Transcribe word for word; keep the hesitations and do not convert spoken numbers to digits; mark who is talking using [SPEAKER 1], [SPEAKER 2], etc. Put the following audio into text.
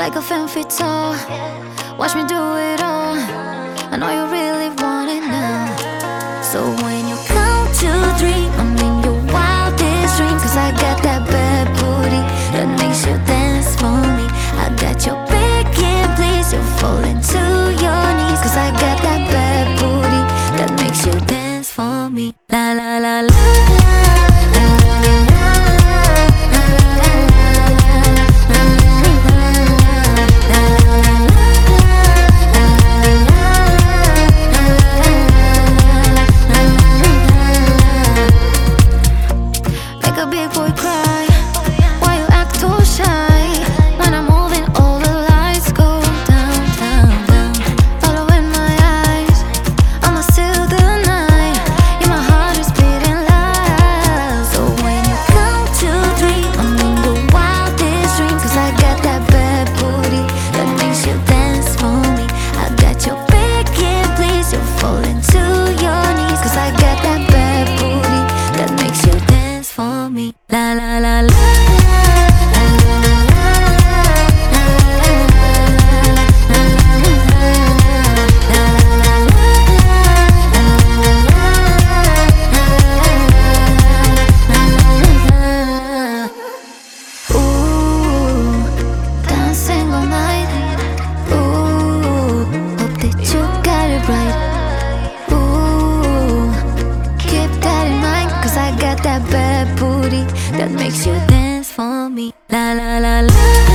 [SPEAKER 1] like a femme fatale. Watch me do it all. I know you really want it now. So when you count to three, I'm in your wildest dream. Cause I got that bad booty that makes you dance for me. I got your big and please, you're falling to your knees. Cause I got that bad booty that makes you dance for me. La la la la la. A big boy cry, why you act so shy? When I'm moving, all the lights go down, down, down. Following my eyes, I'ma steal the night. Yeah, my heart is beating loud. So when you count to three, I'm in the wildest dream. Cause I got that bad booty that makes you dance for me. I got your big and please, you're falling to your knees. Cause I got that bad booty that makes you dance for me. La la la la. Ooh, dancing all night. Ooh, hope that you got it right. Ooh, keep that in mind. Cause I got that bad booty that makes you dance for me. La la la la.